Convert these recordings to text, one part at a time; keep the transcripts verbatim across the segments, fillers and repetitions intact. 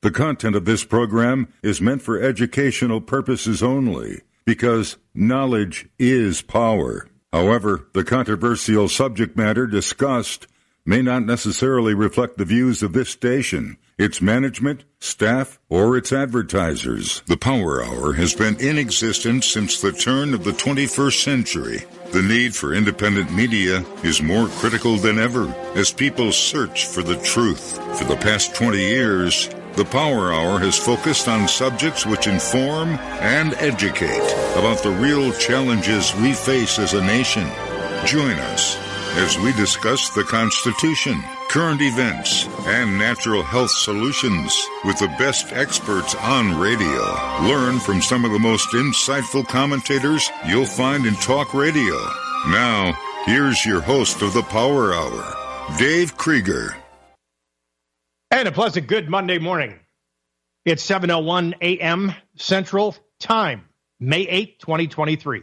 The content of this program is meant for educational purposes only, because knowledge is power. However, the controversial subject matter discussed may not necessarily reflect the views of this station, its management, staff, or its advertisers. The Power Hour has been in existence since the turn of the twenty-first century. The need for independent media is more critical than ever as people search for the truth. For the past twenty years, the Power Hour has focused on subjects which inform and educate about the real challenges we face as a nation. Join us as we discuss the Constitution, current events, and natural health solutions with the best experts on radio. Learn from some of the most insightful commentators you'll find in talk radio. Now, here's your host of the Power Hour, Dave Krieger. And a pleasant good Monday morning. It's seven oh one a.m. Central Time, May eighth, twenty twenty-three.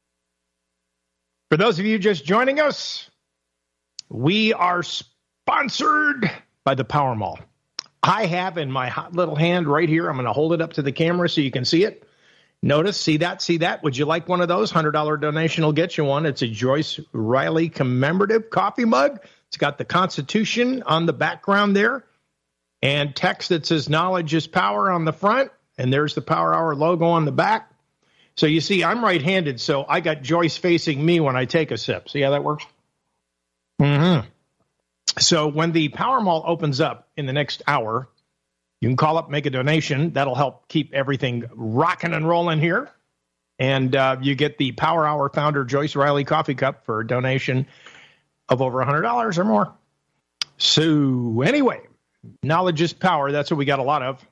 For those of you just joining us, we are sponsored by the Power Mall. I have in my hot little hand right here, I'm going to hold it up to the camera so you can see it. Notice, see that, see that? Would you like one of those? one hundred dollars donation will get you one. It's a Joyce Riley commemorative coffee mug. It's got the Constitution on the background there and text that says knowledge is power on the front. And there's the Power Hour logo on the back. So you see, I'm right-handed, so I got Joyce facing me when I take a sip. See how that works? Mm-hmm. So when the Power Mall opens up in the next hour, you can call up, make a donation. That'll help keep everything rocking and rolling here. And uh, you get the Power Hour founder Joyce Riley coffee cup for a donation of over one hundred dollars or more. So anyway, knowledge is power. That's what we got a lot of.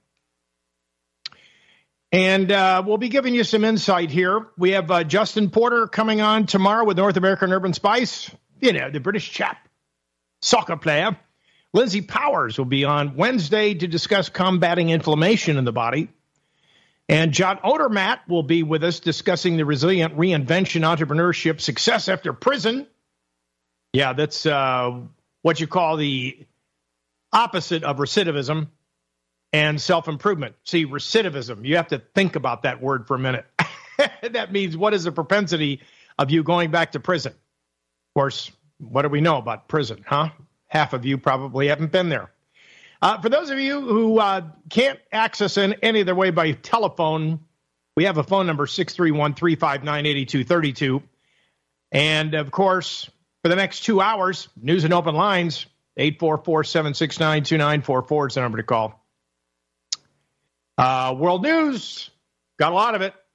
And uh, we'll be giving you some insight here. We have uh, Justin Porter coming on tomorrow with North American Urban Spice. You know, the British chap, soccer player. Lindsay Powers will be on Wednesday to discuss combating inflammation in the body. And John Odermatt will be with us discussing the resilient reinvention entrepreneurship success after prison. Yeah, that's uh, what you call the opposite of recidivism and self-improvement. See, recidivism, you have to think about that word for a minute. That means what is the propensity of you going back to prison? Of course, what do we know about prison, huh? Half of you probably haven't been there. Uh, for those of you who uh, can't access in any other way by telephone, we have a phone number, six three one, three five nine, eight two three two. And, of course, for the next two hours, news and open lines, eight four four, seven six nine, two nine four four is the number to call. Uh, world news, got a lot of it.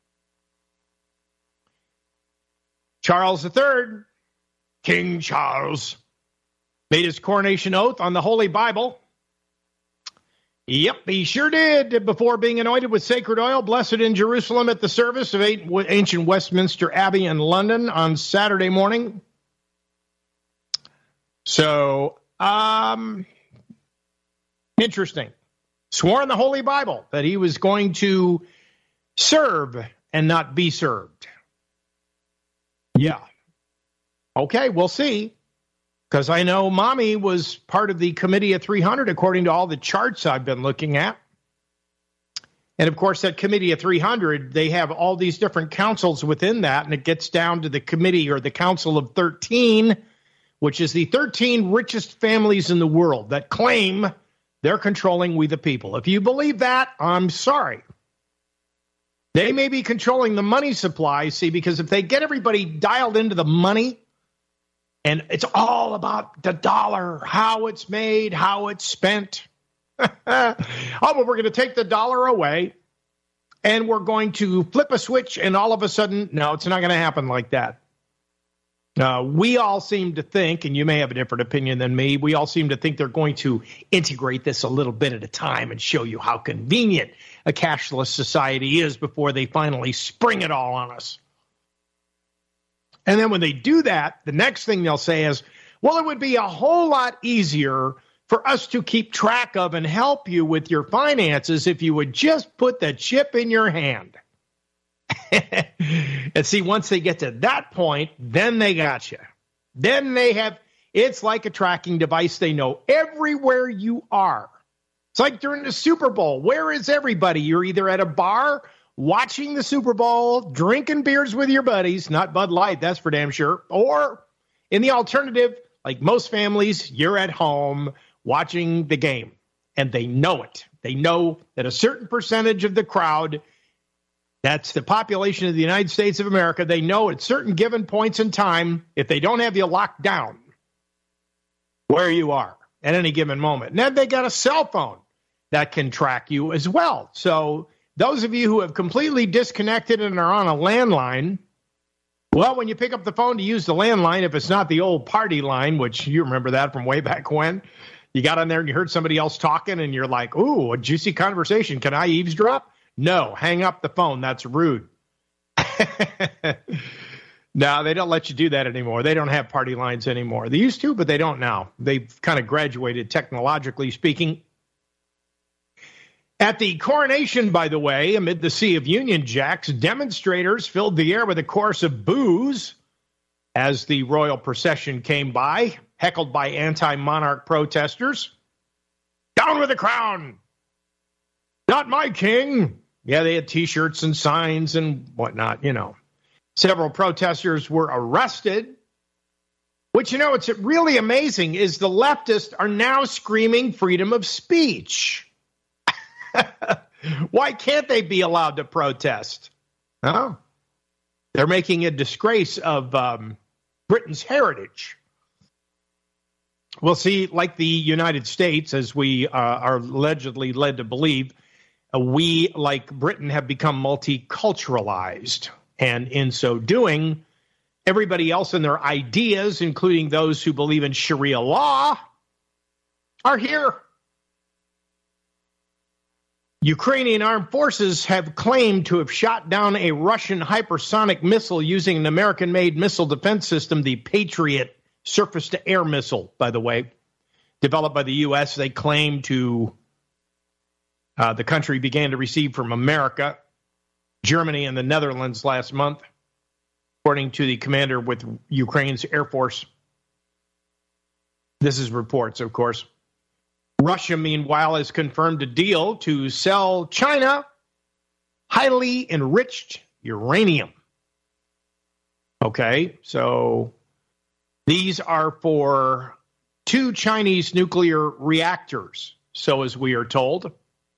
Charles the Third, King Charles, made his coronation oath on the Holy Bible. Yep, he sure did. Before being anointed with sacred oil, blessed in Jerusalem at the service of ancient Westminster Abbey in London on Saturday morning. So, um, interesting. Swore in the Holy Bible that he was going to serve and not be served. Yeah. Okay, we'll see. Because I know Mommy was part of the Committee of three hundred, according to all the charts I've been looking at. And, of course, that Committee of three hundred, they have all these different councils within that, and it gets down to the committee or the Council of thirteen, which is the thirteen richest families in the world that claim they're controlling we the people. If you believe that, I'm sorry. They may be controlling the money supply, see, because if they get everybody dialed into the money, and it's all about the dollar, how it's made, how it's spent. Oh, but we're going to take the dollar away, and we're going to flip a switch, and all of a sudden, no, it's not going to happen like that. Uh, we all seem to think, and you may have a different opinion than me, we all seem to think they're going to integrate this a little bit at a time and show you how convenient a cashless society is before they finally spring it all on us. And then when they do that, the next thing they'll say is, well, it would be a whole lot easier for us to keep track of and help you with your finances if you would just put the chip in your hand. And see, once they get to that point, then they got you. Then they have, it's like a tracking device. They know everywhere you are. It's like during the Super Bowl. Where is everybody? You're either at a bar watching the Super Bowl, drinking beers with your buddies, not Bud Light, that's for damn sure, or in the alternative, like most families, you're at home watching the game, and they know it. They know that a certain percentage of the crowd, that's the population of the United States of America, they know at certain given points in time, if they don't have you locked down, where you are at any given moment. And then they got a cell phone that can track you as well. So those of you who have completely disconnected and are on a landline, well, when you pick up the phone to use the landline, if it's not the old party line, which you remember that from way back when, you got on there and you heard somebody else talking and you're like, ooh, a juicy conversation. Can I eavesdrop? No, hang up the phone. That's rude. No, they don't let you do that anymore. They don't have party lines anymore. They used to, but they don't now. They've kind of graduated, technologically speaking. At the coronation, by the way, amid the sea of Union Jacks, demonstrators filled the air with a chorus of boos as the royal procession came by, heckled by anti-monarch protesters. Down with the crown! Not my king! Yeah, they had T-shirts and signs and whatnot, you know. Several protesters were arrested, which, you know, what's really amazing is the leftists are now screaming freedom of speech. Why can't they be allowed to protest? Oh, they're making a disgrace of um, Britain's heritage. Well, see, like the United States, as we uh, are allegedly led to believe, uh, we, like Britain, have become multiculturalized. And in so doing, everybody else and their ideas, including those who believe in Sharia law, are here. Ukrainian armed forces have claimed to have shot down a Russian hypersonic missile using an American-made missile defense system, the Patriot surface-to-air missile, by the way, developed by the U S. They claim to, uh, the country began to receive from America, Germany, and the Netherlands last month, according to the commander with Ukraine's Air Force. This is reports, of course. Russia, meanwhile, has confirmed a deal to sell China highly enriched uranium. Okay, so these are for two Chinese nuclear reactors, so as we are told.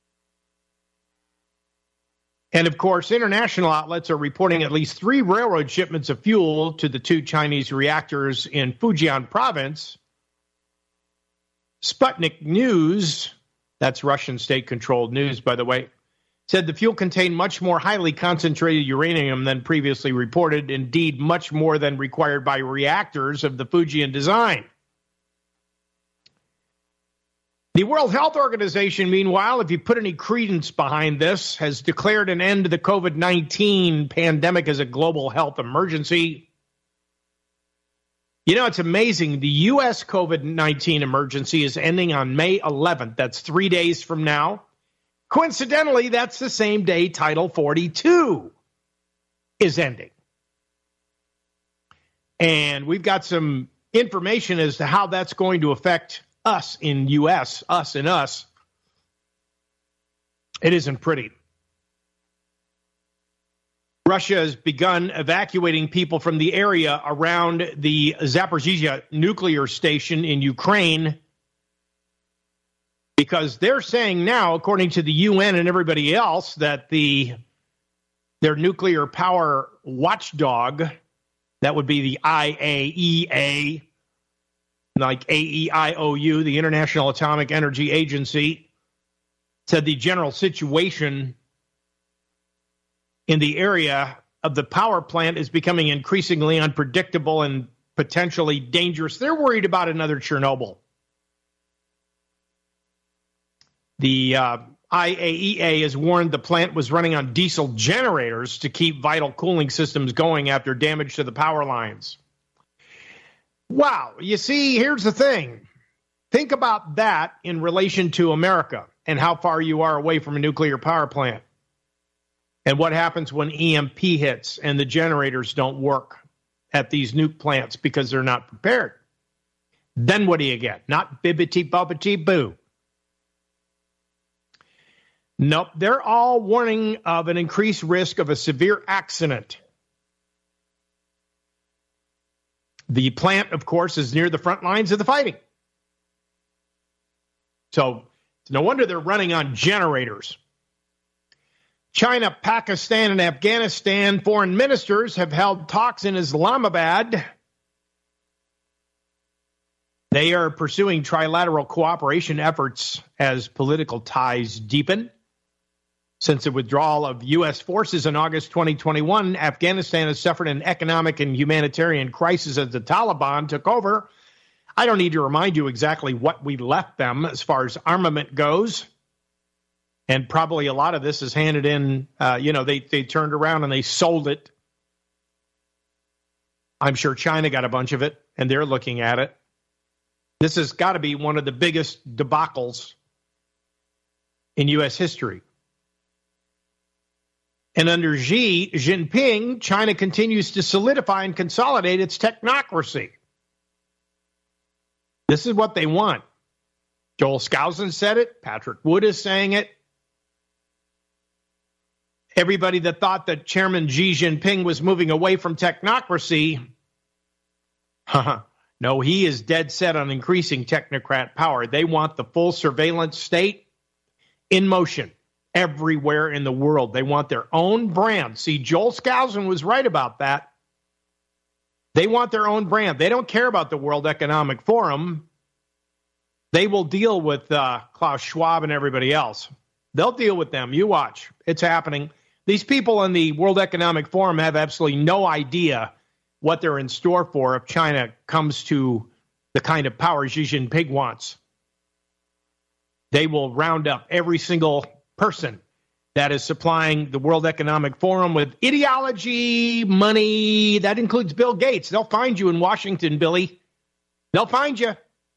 And, of course, international outlets are reporting at least three railroad shipments of fuel to the two Chinese reactors in Fujian province. Sputnik News, that's Russian state-controlled news, by the way, said the fuel contained much more highly concentrated uranium than previously reported, indeed much more than required by reactors of the Fujian design. The World Health Organization, meanwhile, if you put any credence behind this, has declared an end to the COVID nineteen pandemic as a global health emergency. You know, it's amazing. The U S COVID nineteen emergency is ending on May eleventh. That's three days from now. Coincidentally, that's the same day Title forty-two is ending. And we've got some information as to how that's going to affect us in U S, us and us. It isn't pretty. Russia has begun evacuating people from the area around the Zaporizhzhia nuclear station in Ukraine because they're saying now, according to the U N and everybody else, that the their nuclear power watchdog, that would be the I A E A, like A E I O U, the International Atomic Energy Agency, said the general situation in the area of the power plant is becoming increasingly unpredictable and potentially dangerous. They're worried about another Chernobyl. The uh, I A E A has warned the plant was running on diesel generators to keep vital cooling systems going after damage to the power lines. Wow. You see, here's the thing. Think about that in relation to America and how far you are away from a nuclear power plant. And what happens when E M P hits and the generators don't work at these nuke plants because they're not prepared? Then what do you get? Not bibbity bobbity boo. Nope, they're all warning of an increased risk of a severe accident. The plant, of course, is near the front lines of the fighting. So it's no wonder they're running on generators. China, Pakistan, and Afghanistan foreign ministers have held talks in Islamabad. They are pursuing trilateral cooperation efforts as political ties deepen. Since the withdrawal of U S forces in August twenty twenty-one, Afghanistan has suffered an economic and humanitarian crisis as the Taliban took over. I don't need to remind you exactly what we left them as far as armament goes. And probably a lot of this is handed in, uh, you know, they, they turned around and they sold it. I'm sure China got a bunch of it, and they're looking at it. This has got to be one of the biggest debacles in U S history. And under Xi Jinping, China continues to solidify and consolidate its technocracy. This is what they want. Joel Skousen said it. Patrick Wood is saying it. Everybody that thought that Chairman Xi Jinping was moving away from technocracy, no, he is dead set on increasing technocrat power. They want the full surveillance state in motion everywhere in the world. They want their own brand. See, Joel Skousen was right about that. They want their own brand. They don't care about the World Economic Forum. They will deal with uh, Klaus Schwab and everybody else. They'll deal with them. You watch. It's happening. These people in the World Economic Forum have absolutely no idea what they're in store for if China comes to the kind of power Xi Jinping wants. They will round up every single person that is supplying the World Economic Forum with ideology, money. That includes Bill Gates. They'll find you in Washington, Billy. They'll find you.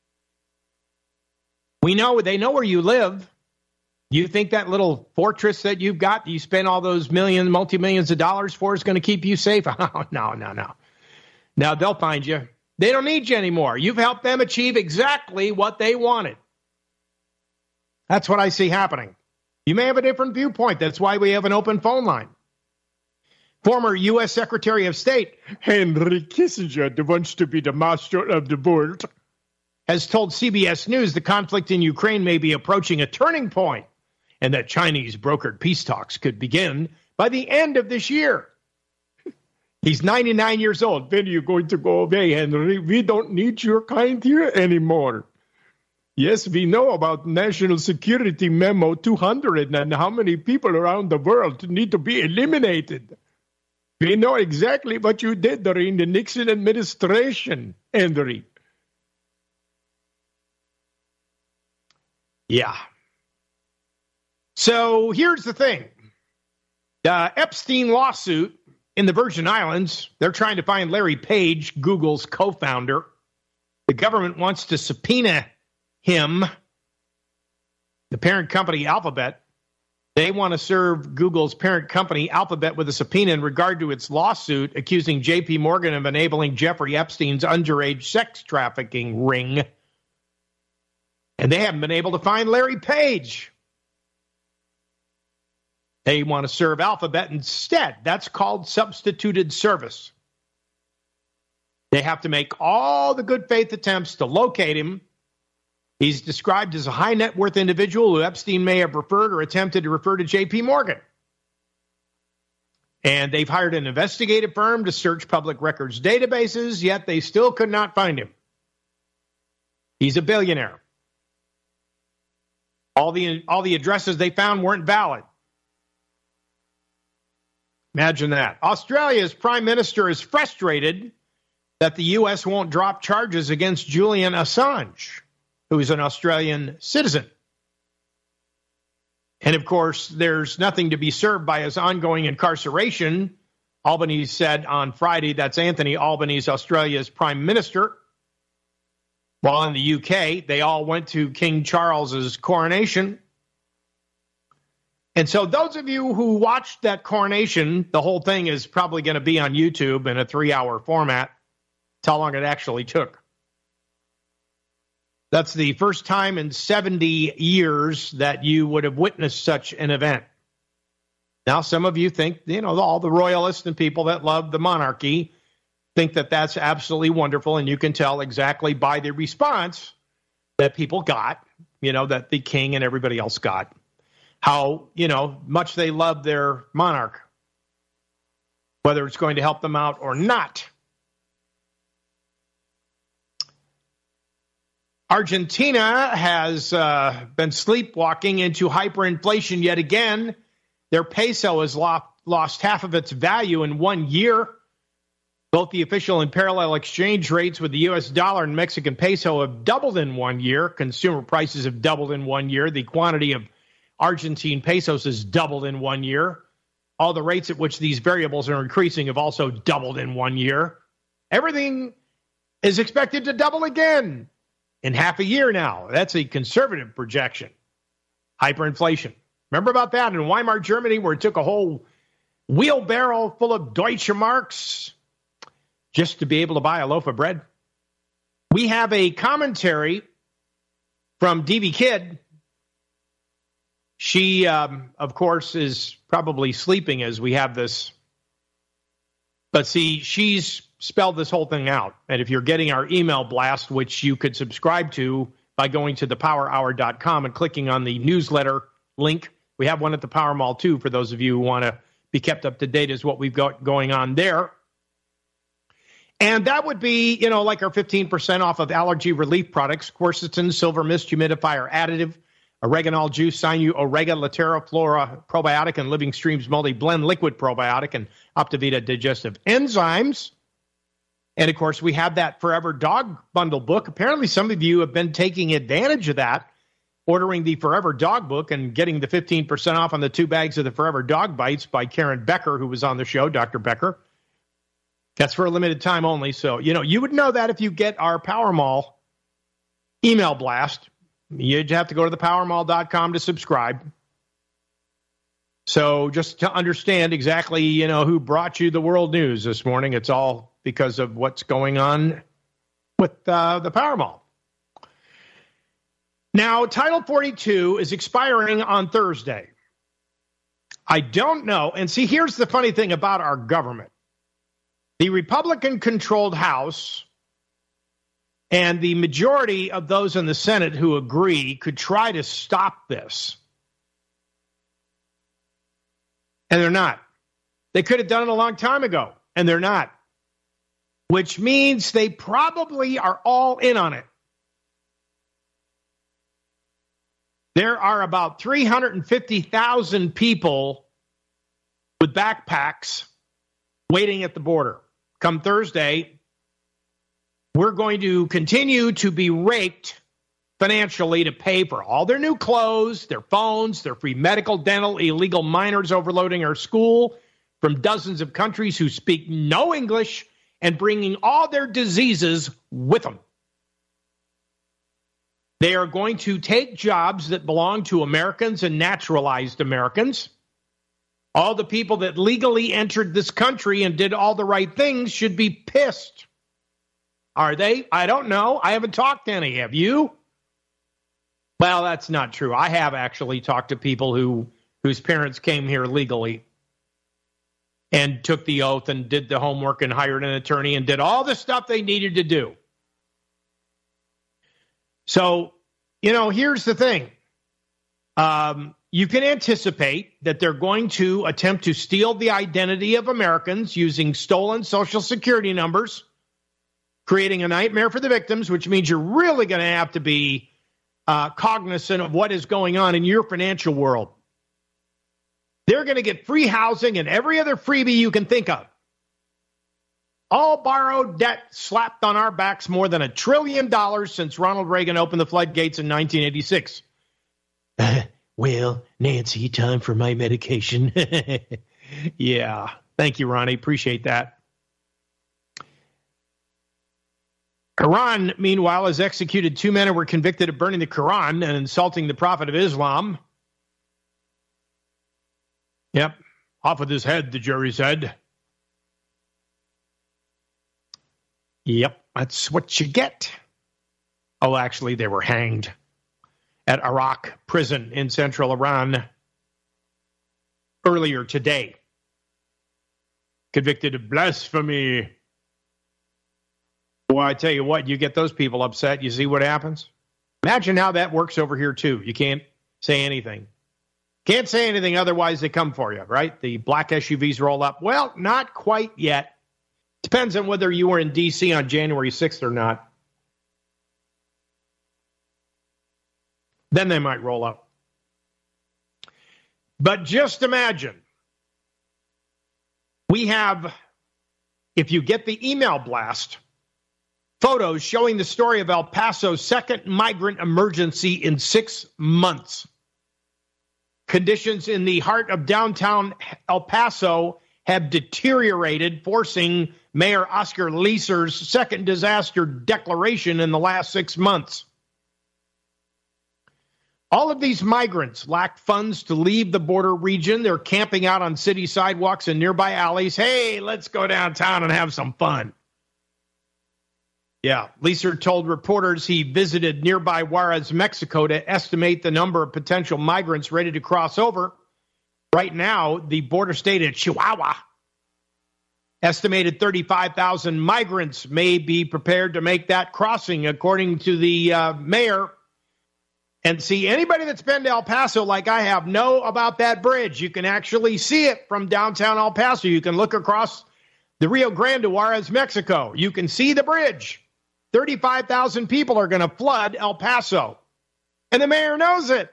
We know, they know where you live. You think that little fortress that you've got, you spend all those millions, multi-millions of dollars for, is going to keep you safe? Oh, no, no, no. Now they'll find you. They don't need you anymore. You've helped them achieve exactly what they wanted. That's what I see happening. You may have a different viewpoint. That's why we have an open phone line. Former U S Secretary of State Henry Kissinger, that wants to be the master of the world, has told C B S News the conflict in Ukraine may be approaching a turning point and that Chinese brokered peace talks could begin by the end of this year. He's ninety-nine years old. When are you going to go away, Henry? We don't need your kind here anymore. Yes, we know about National Security Memo two hundred and how many people around the world need to be eliminated. We know exactly what you did during the Nixon administration, Henry. Yeah. So here's the thing. The Epstein lawsuit in the Virgin Islands, they're trying to find Larry Page, Google's co-founder. The government wants to subpoena him, the parent company Alphabet. They want to serve Google's parent company Alphabet with a subpoena in regard to its lawsuit accusing J P Morgan of enabling Jeffrey Epstein's underage sex trafficking ring. And they haven't been able to find Larry Page. They want to serve Alphabet instead. That's called substituted service. They have to make all the good faith attempts to locate him. He's described as a high net worth individual who Epstein may have referred or attempted to refer to J P Morgan. And they've hired an investigative firm to search public records databases, yet they still could not find him. He's a billionaire. All the, all the addresses they found weren't valid. Imagine that. Australia's prime minister is frustrated that the U S won't drop charges against Julian Assange, who is an Australian citizen. And, of course, there's nothing to be served by his ongoing incarceration. Albanese said on Friday, that's Anthony Albanese, Australia's prime minister. While in the U K, they all went to King Charles's coronation. And so those of you who watched that coronation, the whole thing is probably going to be on YouTube in a three-hour format. That's how long it actually took. That's the first time in seventy years that you would have witnessed such an event. Now, some of you think, you know, all the royalists and people that love the monarchy think that that's absolutely wonderful, and you can tell exactly by the response that people got, you know, that the king and everybody else got, how, you know, much they love their monarch, whether it's going to help them out or not. Argentina has uh, been sleepwalking into hyperinflation yet again. Their peso has lost, lost half of its value in one year. Both the official and parallel exchange rates with the U S dollar and Mexican peso have doubled in one year. Consumer prices have doubled in one year. The quantity of Argentine pesos has doubled in one year. All the rates at which these variables are increasing have also doubled in one year. Everything is expected to double again in half a year now. That's a conservative projection. Hyperinflation. Remember about that in Weimar, Germany, where it took a whole wheelbarrow full of Deutsche Marks just to be able to buy a loaf of bread? We have a commentary from D V Kidd. She, um, of course, is probably sleeping as we have this. But see, she's spelled this whole thing out. And if you're getting our email blast, which you could subscribe to by going to the power hour dot com and clicking on the newsletter link, we have one at the Power Mall, too, for those of you who want to be kept up to date as what we've got going on there. And that would be, you know, like our fifteen percent off of allergy relief products, quercetin, silver mist, humidifier additive, oreganol juice, Sinu, Orega, Latera, Flora, probiotic, and Living Streams multi-blend liquid probiotic, and Optivita digestive enzymes. And, of course, we have that Forever Dog Bundle book. Apparently, some of you have been taking advantage of that, ordering the Forever Dog book and getting the fifteen percent off on the two bags of the Forever Dog Bites by Karen Becker, who was on the show, Doctor Becker. That's for a limited time only. So, you know, you would know that if you get our Power Mall email blast. You'd have to go to the power mall dot com to subscribe. So just to understand exactly, you know, who brought you the world news this morning, it's all because of what's going on with uh, the Power Mall. Now, Title forty-two is expiring on Thursday. I don't know. And see, here's the funny thing about our government. The Republican-controlled House and the majority of those in the Senate who agree could try to stop this. And they're not. They could have done it a long time ago, and they're not. Which means they probably are all in on it. There are about three hundred fifty thousand people with backpacks waiting at the border. Come Thursday, we're going to continue to be raked financially to pay for all their new clothes, their phones, their free medical, dental, illegal minors overloading our school from dozens of countries who speak no English and bringing all their diseases with them. They are going to take jobs that belong to Americans and naturalized Americans. All the people that legally entered this country and did all the right things should be pissed. Are they? I don't know. I haven't talked to any. Have you? Well, that's not true. I have actually talked to people who whose parents came here legally and took the oath and did the homework and hired an attorney and did all the stuff they needed to do. So, you know, here's the thing. Um, you can anticipate that they're going to attempt to steal the identity of Americans using stolen Social Security numbers, creating a nightmare for the victims, which means you're really going to have to be uh, cognizant of what is going on in your financial world. They're going to get free housing and every other freebie you can think of. All borrowed debt slapped on our backs more than a trillion dollars since Ronald Reagan opened the floodgates in nineteen eighty-six. Well, Nancy, time for my medication. Yeah. Thank you, Ronnie. Appreciate that. Iran, meanwhile, has executed two men who were convicted of burning the Quran and insulting the Prophet of Islam. Yep. Off with his head, the jury said. Yep. That's what you get. Oh, actually, they were hanged at Arak prison in central Iran earlier today. Convicted of blasphemy. Well, I tell you what, you get those people upset, you see what happens? Imagine how that works over here, too. You can't say anything. Can't say anything, otherwise they come for you, right? The black S U Vs roll up. Well, not quite yet. Depends on whether you were in D C on January sixth or not. Then they might roll up. But just imagine, we have, if you get the email blast, photos showing the story of El Paso's second migrant emergency in six months. Conditions in the heart of downtown El Paso have deteriorated, forcing Mayor Oscar Leeser's second disaster declaration in the last six months. All of these migrants lack funds to leave the border region. They're camping out on city sidewalks and nearby alleys. Hey, let's go downtown and have some fun. Yeah, Leeser told reporters he visited nearby Juarez, Mexico, to estimate the number of potential migrants ready to cross over. Right now, the border state of Chihuahua estimated thirty-five thousand migrants may be prepared to make that crossing, according to the uh, mayor. And see, anybody that's been to El Paso like I have know about that bridge. You can actually see it from downtown El Paso. You can look across the Rio Grande to Juarez, Mexico. You can see the bridge. thirty-five thousand people are going to flood El Paso. And the mayor knows it.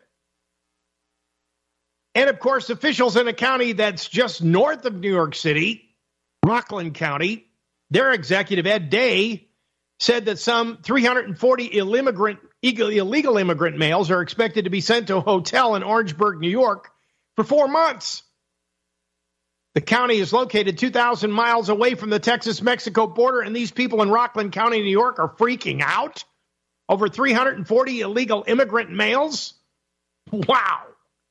And, of course, officials in a county that's just north of New York City, Rockland County, their executive, Ed Day, said that some three hundred forty illegal, illegal immigrant males are expected to be sent to a hotel in Orangeburg, New York, for four months. The county is located two thousand miles away from the Texas-Mexico border, and these people in Rockland County, New York, are freaking out over three hundred forty illegal immigrant males. Wow.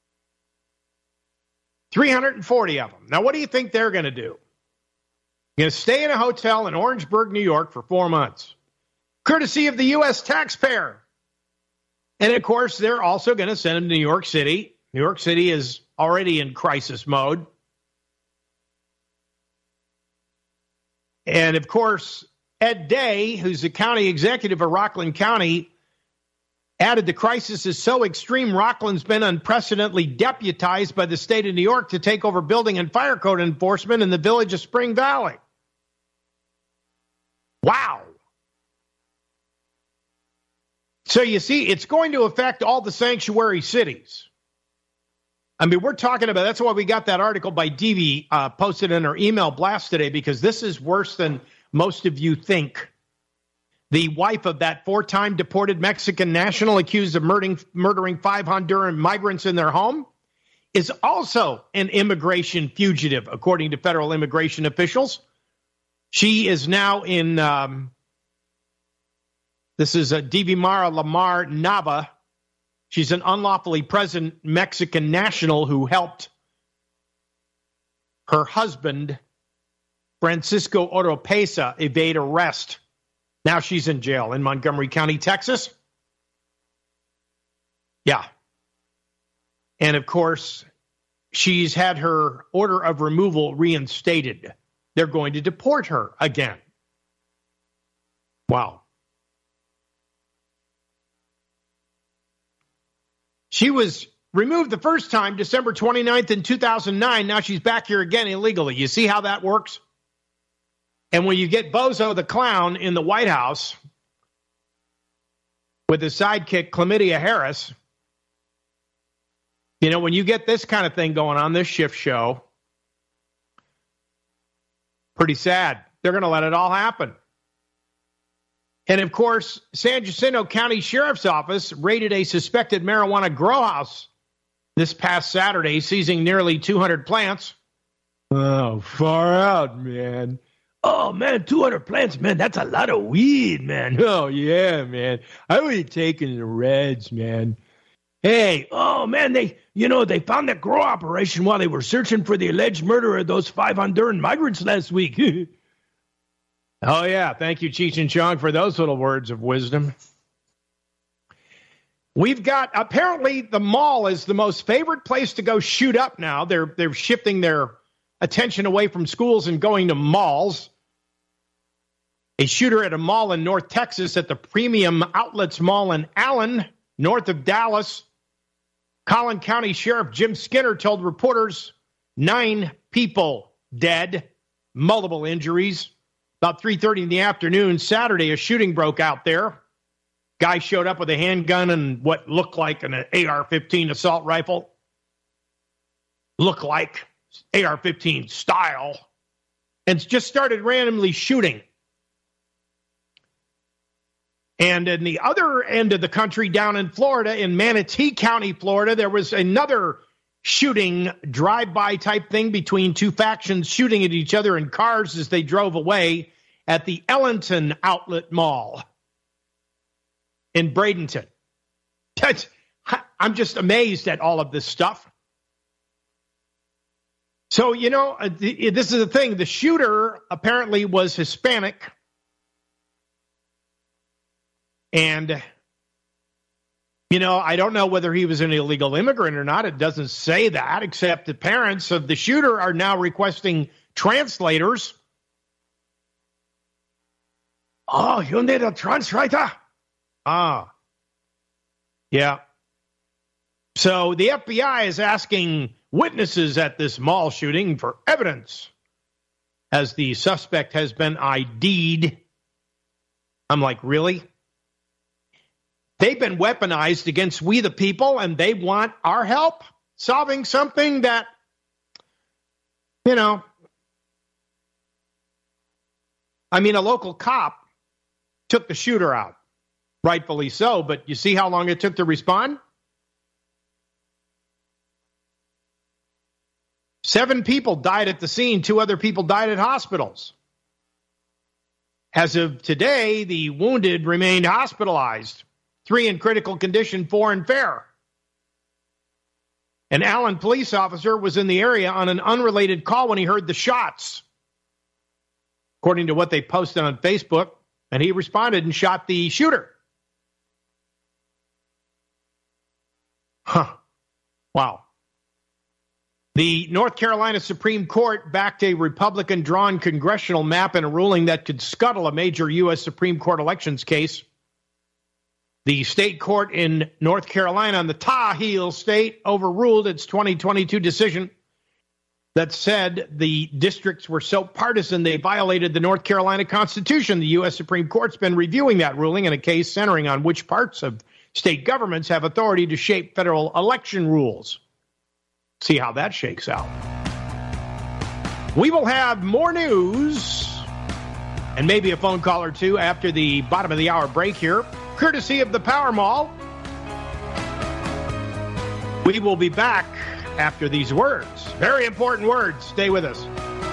three hundred forty of them. Now, what do you think they're going to do? Going to stay in a hotel in Orangeburg, New York for four months, courtesy of the U S taxpayer. And, of course, they're also going to send them to New York City. New York City is already in crisis mode. And, of course, Ed Day, who's the county executive of Rockland County, added the crisis is so extreme, Rockland's been unprecedentedly deputized by the state of New York to take over building and fire code enforcement in the village of Spring Valley. Wow. So you see, it's going to affect all the sanctuary cities. I mean, we're talking about, that's why we got that article by Devi uh, posted in our email blast today, because this is worse than most of you think. The wife of that four-time deported Mexican national accused of murdering, murdering five Honduran migrants in their home is also an immigration fugitive, according to federal immigration officials. She is now in, um, this is a Divimara Lamar Nava. She's an unlawfully present Mexican national who helped her husband, Francisco Oropesa, evade arrest. Now she's in jail in Montgomery County, Texas. Yeah. And, of course, she's had her order of removal reinstated. They're going to deport her again. Wow. She was removed the first time, December twenty-ninth in two thousand nine. Now she's back here again illegally. You see how that works? And when you get Bozo the Clown in the White House with his sidekick, Chlamydia Harris, you know, when you get this kind of thing going on, this shift show, pretty sad. They're going to let it all happen. And, of course, San Jacinto County Sheriff's Office raided a suspected marijuana grow house this past Saturday, seizing nearly two hundred plants. Oh, far out, man. Oh, man, two hundred plants, man, that's a lot of weed, man. Oh, yeah, man. I would have taken the reds, man. Hey, oh, man, they, you know, they found that grow operation while they were searching for the alleged murder of those five Honduran migrants last week. Oh, yeah, thank you, Cheech and Chong, for those little words of wisdom. We've got, apparently the mall is the most favorite place to go shoot up now. They're they're shifting their attention away from schools and going to malls. A shooter at a mall in North Texas at the Premium Outlets Mall in Allen, north of Dallas. Collin County Sheriff Jim Skinner told reporters nine people dead, multiple injuries. About three thirty in the afternoon Saturday, a shooting broke out there. Guy showed up with a handgun and what looked like an A R fifteen assault rifle. Looked like A R fifteen style. And just started randomly shooting. And in the other end of the country, down in Florida, in Manatee County, Florida, there was another shooting drive-by type thing between two factions shooting at each other in cars as they drove away at the Ellington Outlet Mall in Bradenton. That's, I'm just amazed at all of this stuff. So, you know, this is the thing. The shooter apparently was Hispanic. And, you know, I don't know whether he was an illegal immigrant or not. It doesn't say that, except the parents of the shooter are now requesting translators. Oh, you need a translator? Ah. Yeah. So the F B I is asking witnesses at this mall shooting for evidence as the suspect has been I D'd. I'm like, really? They've been weaponized against we the people, and they want our help solving something that, you know, I mean, a local cop took the shooter out, rightfully so, but you see how long it took to respond? Seven people died at the scene. Two other people died at hospitals. As of today, the wounded remained hospitalized. Three in critical condition, four in fair. An Allen police officer was in the area on an unrelated call when he heard the shots, according to what they posted on Facebook, and he responded and shot the shooter. Huh. Wow. The North Carolina Supreme Court backed a Republican-drawn congressional map in a ruling that could scuttle a major U S Supreme Court elections case. The state court in North Carolina on the Tar Heel state overruled its twenty twenty-two decision that said the districts were so partisan they violated the North Carolina Constitution. The U S Supreme Court's been reviewing that ruling in a case centering on which parts of state governments have authority to shape federal election rules. See how that shakes out. We will have more news and maybe a phone call or two after the bottom of the hour break here, courtesy of the Power Mall. We will be back after these words. Very important words. Stay with us.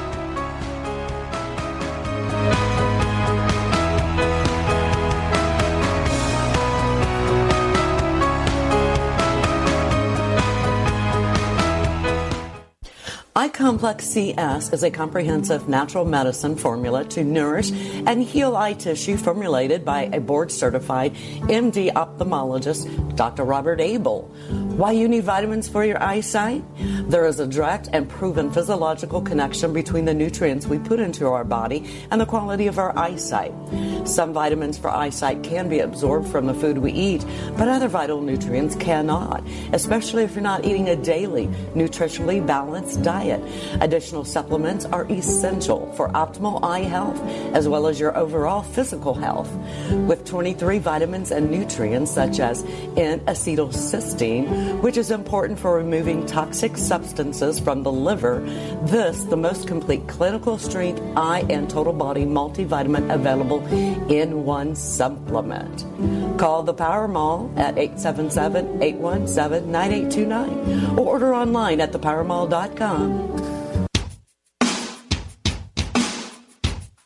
iComplex C S is a comprehensive natural medicine formula to nourish and heal eye tissue formulated by a board-certified M D ophthalmologist, Doctor Robert Abel. Why you need vitamins for your eyesight? There is a direct and proven physiological connection between the nutrients we put into our body and the quality of our eyesight. Some vitamins for eyesight can be absorbed from the food we eat, but other vital nutrients cannot, especially if you're not eating a daily, nutritionally balanced diet. Additional supplements are essential for optimal eye health as well as your overall physical health. With twenty-three vitamins and nutrients such as N-acetylcysteine, which is important for removing toxic substances from the liver, this the most complete clinical strength eye and total body multivitamin available in one supplement. Call the Power Mall at eight seven seven, eight one seven, nine eight two nine or order online at the power mall dot com.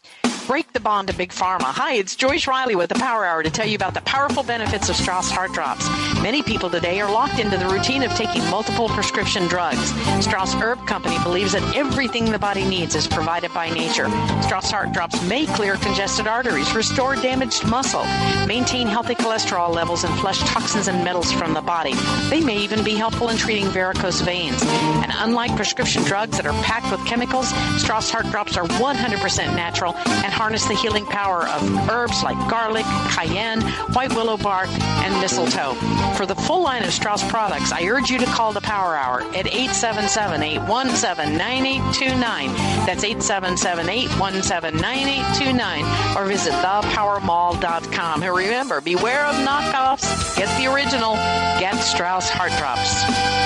Break the bond to Big Pharma. Hi, it's Joyce Riley with the Power Hour to tell you about the powerful benefits of Strauss Heart Drops. Many people today are locked into the routine of taking multiple prescription drugs. Strauss Herb Company believes that everything the body needs is provided by nature. Strauss Heart Drops may clear congested arteries, restore damaged muscle, maintain healthy cholesterol levels, and flush toxins and metals from the body. They may even be helpful in treating varicose veins. And unlike prescription drugs that are packed with chemicals, Strauss Heart Drops are one hundred percent natural and harness the healing power of herbs like garlic, cayenne, white willow bark, and mistletoe. For the full line of Strauss products, I urge you to call the Power Hour at eight seven seven, eight one seven, nine eight two nine. That's eight seven seven, eight one seven, nine eight two nine. Or visit the power mall dot com. And remember, beware of knockoffs. Get the original. Get Strauss Heart Drops.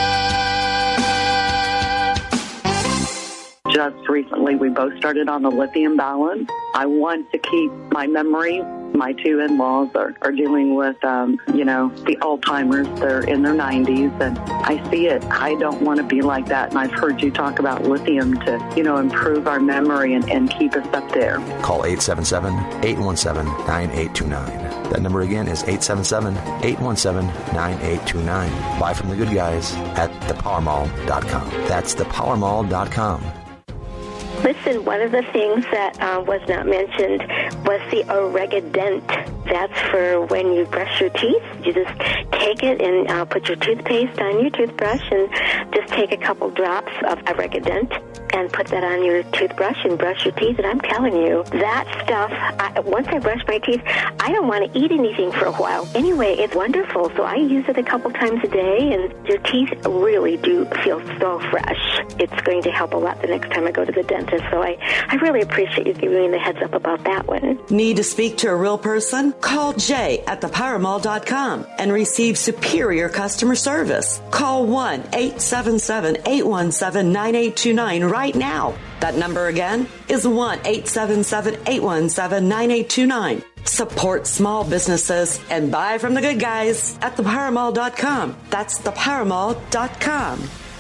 Just recently, we both started on the lithium balance. I want to keep my memory. My two in-laws are, are dealing with, um, you know, the Alzheimer's. They're in their nineties, and I see it. I don't want to be like that, and I've heard you talk about lithium to, you know, improve our memory and, and keep us up there. Call eight seven seven, eight one seven, nine eight two nine. That number again is eight seven seven, eight one seven, nine eight two nine. Buy from the good guys at the power mall dot com. That's the power mall dot com. Listen, one of the things that uh, was not mentioned was the Oregadent. That's for when you brush your teeth. You just take it and uh, put your toothpaste on your toothbrush and just take a couple drops of Oregadent and put that on your toothbrush and brush your teeth. And I'm telling you, that stuff, I, once I brush my teeth, I don't want to eat anything for a while. Anyway, it's wonderful. So I use it a couple times a day, and your teeth really do feel so fresh. It's going to help a lot the next time I go to the dentist. So I, I really appreciate you giving me the heads up about that one. Need to speak to a real person? Call Jay at the power mall dot com and receive superior customer service. Call one eight seven seven, eight one seven, nine eight two nine right now. That number again is one eight seven seven, eight one seven, nine eight two nine. Support small businesses and buy from the good guys at the power mall dot com. That's the power mall dot com.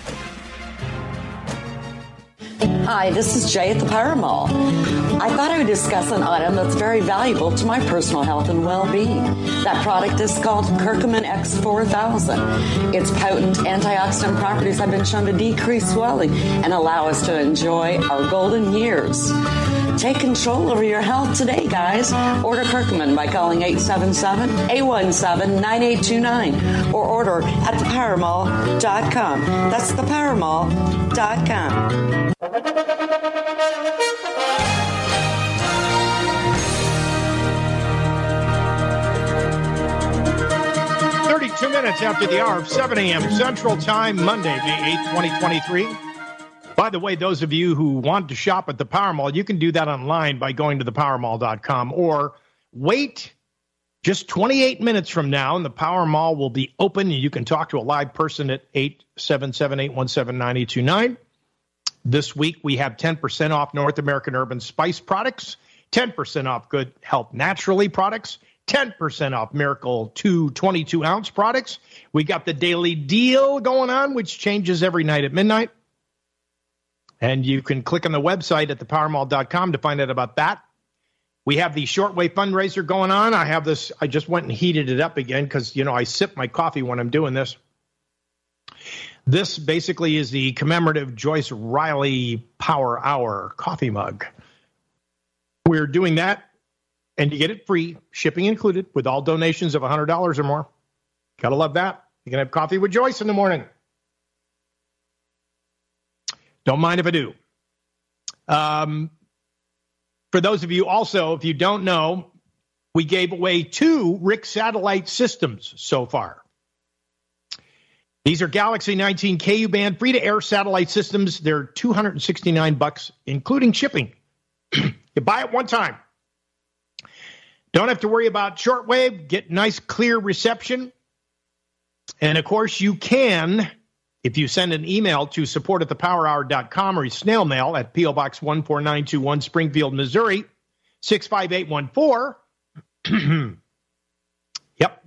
Hi, this is Jay at the Power Mall. I thought I would discuss an item that's very valuable to my personal health and well-being. That product is called Curcumin X four thousand. Its potent antioxidant properties have been shown to decrease swelling and allow us to enjoy our golden years. Take control over your health today, guys. Order Curcumin by calling eight seven seven, eight one seven, nine eight two nine or order at the power mall dot com. That's the power mall dot com. thirty-two minutes after the hour of seven a.m. Central Time, Monday, May eighth, twenty twenty-three. By the way, those of you who want to shop at the Power Mall, you can do that online by going to the power mall dot com or wait just twenty-eight minutes from now, and the Power Mall will be open, and you can talk to a live person at eight seven seven, eight one seven, nine eight two nine. This week, we have ten percent off North American Urban Spice products, ten percent off Good Health Naturally products, ten percent off Miracle two twenty-two ounce products. We got the daily deal going on, which changes every night at midnight. And you can click on the website at the power mall dot com to find out about that. We have the shortwave fundraiser going on. I have this. I just went and heated it up again because, you know, I sip my coffee when I'm doing this. This basically is the commemorative Joyce Riley Power Hour coffee mug. We're doing that, and you get it free, shipping included, with all donations of one hundred dollars or more. Gotta love that. You can have coffee with Joyce in the morning. Don't mind if I do. Um, for those of you also, if you don't know, we gave away two R I C satellite systems so far. These are Galaxy nineteen K U band free-to-air satellite systems. They're two hundred sixty-nine bucks, including shipping. You buy it one time. Don't have to worry about shortwave. Get nice, clear reception. And, of course, you can, if you send an email to support at the power hour dot com or snail mail at P O Box one four nine two one, Springfield, Missouri, six five eight one four. Yep.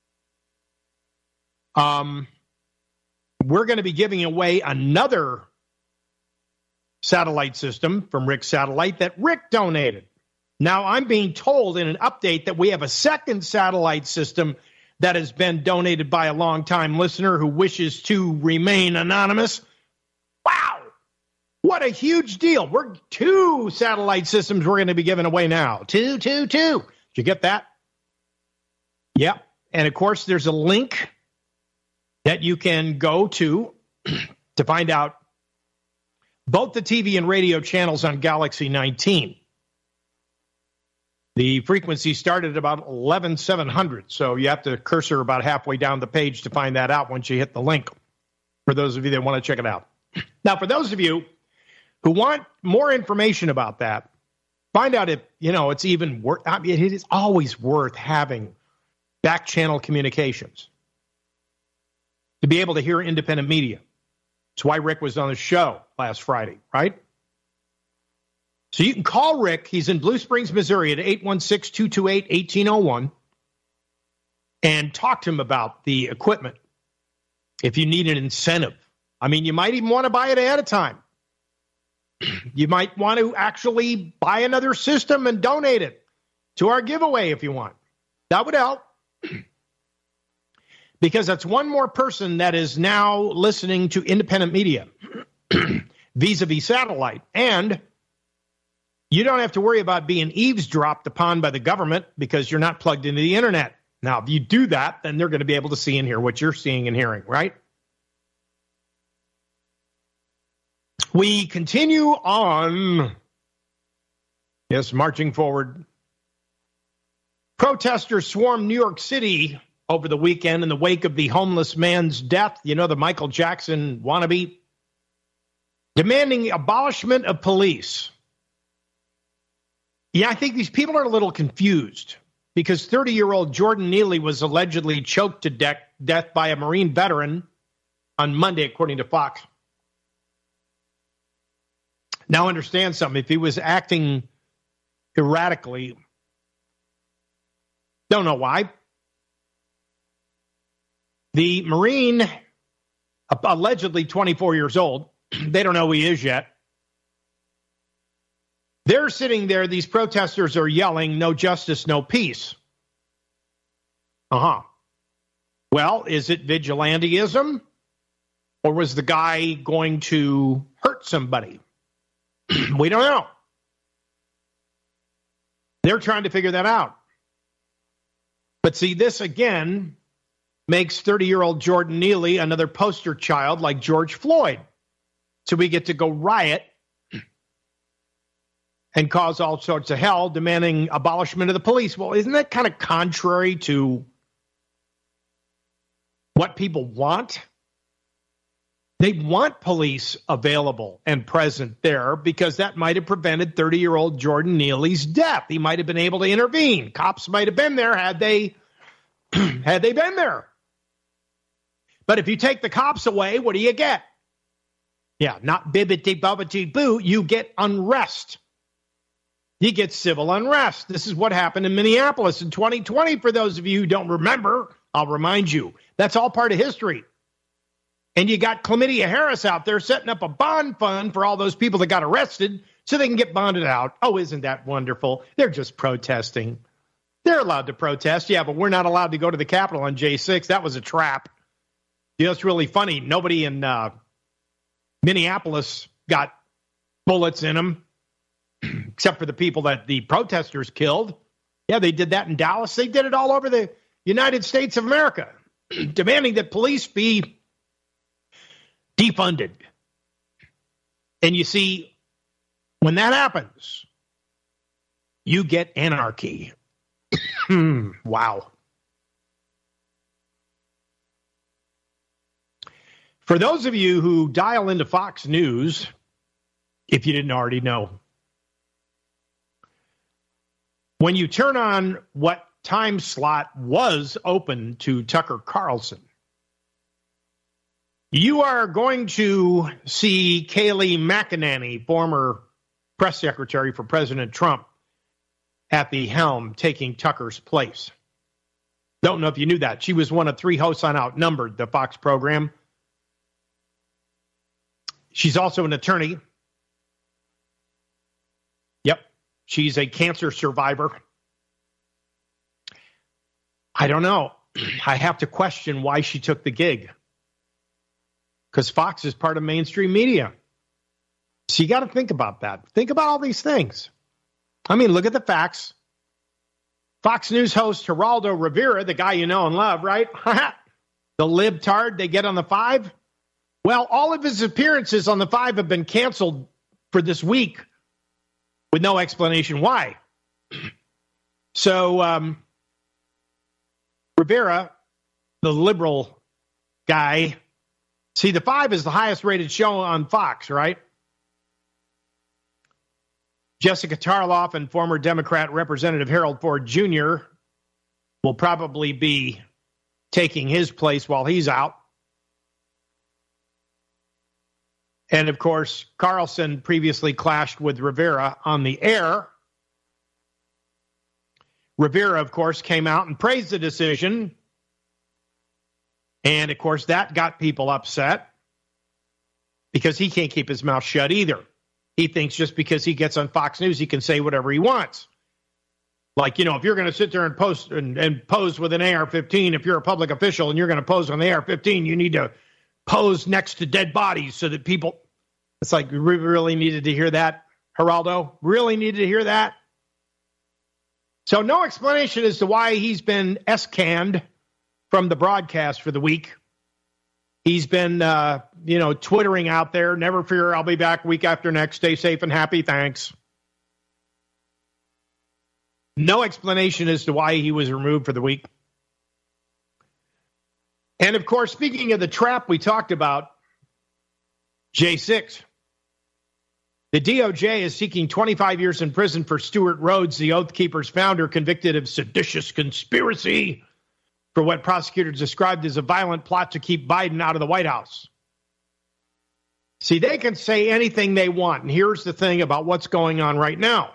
Um, we're going to be giving away another satellite system from Rick Satellite that Rick donated. Now, I'm being told in an update that we have a second satellite system that has been donated by a longtime listener who wishes to remain anonymous. Wow. What a huge deal. We're two satellite systems we're going to be giving away now. Two, two, two. Did you get that? Yep. And, of course, there's a link that you can go to to find out both the T V and radio channels on Galaxy nineteen. The frequency started at about eleven seven hundred, so you have to cursor about halfway down the page to find that out once you hit the link, for those of you that want to check it out. Now, for those of you who want more information about that, find out if, you know, it's even worth, I mean, it is always worth having back channel communications to be able to hear independent media. That's why Rick was on the show last Friday, right? So you can call Rick. He's in Blue Springs, Missouri at eight one six, two two eight, one eight zero one and talk to him about the equipment if you need an incentive. I mean, you might even want to buy it ahead of time. You might want to actually buy another system and donate it to our giveaway if you want. That would help. Because that's one more person that is now listening to independent media vis-a-vis satellite. And you don't have to worry about being eavesdropped upon by the government because you're not plugged into the internet. Now, if you do that, then they're going to be able to see and hear what you're seeing and hearing, right? We continue on. Yes, marching forward. Protesters swarmed New York City over the weekend in the wake of the homeless man's death, you know, the Michael Jackson wannabe, demanding abolishment of police. Yeah, I think these people are a little confused because thirty-year-old Jordan Neely was allegedly choked to de- death by a Marine veteran on Monday, according to Fox. Now understand something. If he was acting erratically, don't know why. The Marine, allegedly twenty-four years old, they don't know who he is yet. They're sitting there, these protesters are yelling, no justice, no peace. Uh-huh. Well, is it vigilantism? Or was the guy going to hurt somebody? We don't know. They're trying to figure that out. But see, this again makes thirty-year-old Jordan Neely another poster child like George Floyd. So we get to go riot and cause all sorts of hell, demanding abolishment of the police. Well, isn't that kind of contrary to what people want? They want police available and present there because that might have prevented thirty-year-old Jordan Neely's death. He might have been able to intervene. Cops might have been there had they had they been there. But if you take the cops away, what do you get? Yeah, not bibbity bobbity boo. You get unrest. You get civil unrest. This is what happened in Minneapolis in twenty twenty. For those of you who don't remember, I'll remind you. That's all part of history. And you got Chlamydia Harris out there setting up a bond fund for all those people that got arrested so they can get bonded out. Oh, isn't that wonderful? They're just protesting. They're allowed to protest. Yeah, but we're not allowed to go to the Capitol on J six. That was a trap. You know, it's really funny. Nobody in uh, Minneapolis got bullets in them except for the people that the protesters killed. Yeah, they did that in Dallas. They did it all over the United States of America, demanding that police be defunded. And you see, when that happens, you get anarchy. Wow. For those of you who dial into Fox News, if you didn't already know, when you turn on what time slot was open to Tucker Carlson, you are going to see Kayleigh McEnany, former press secretary for President Trump, at the helm taking Tucker's place. Don't know if you knew that. She was one of three hosts on Outnumbered, the Fox program. She's also an attorney. Yep. She's a cancer survivor. I don't know. I have to question why she took the gig. Because Fox is part of mainstream media. So you got to think about that. Think about all these things. I mean, look at the facts. Fox News host Geraldo Rivera, the guy you know and love, right? The libtard they get on the five. Well, all of his appearances on the five have been canceled for this week with no explanation why. So um, Rivera, the liberal guy, see, the five is the highest rated show on Fox, right? Jessica Tarloff and former Democrat Representative Harold Ford Junior will probably be taking his place while he's out. And, of course, Carlson previously clashed with Rivera on the air. Rivera, of course, came out and praised the decision. And, of course, that got people upset because he can't keep his mouth shut either. He thinks just because he gets on Fox News, he can say whatever he wants. Like, you know, if you're going to sit there and post and, and pose with an A R fifteen, if you're a public official and you're going to pose on the A R fifteen, you need to pose next to dead bodies so that people, it's like, we really needed to hear that, Geraldo? Really needed to hear that? So no explanation as to why he's been S-canned from the broadcast for the week. He's been, uh, you know, twittering out there, never fear, I'll be back week after next. Stay safe and happy, thanks. No explanation as to why he was removed for the week. And, of course, speaking of the trap we talked about, J six. The D O J is seeking twenty-five years in prison for Stuart Rhodes, the Oath Keepers founder, convicted of seditious conspiracy for what prosecutors described as a violent plot to keep Biden out of the White House. See, they can say anything they want. And here's the thing about what's going on right now.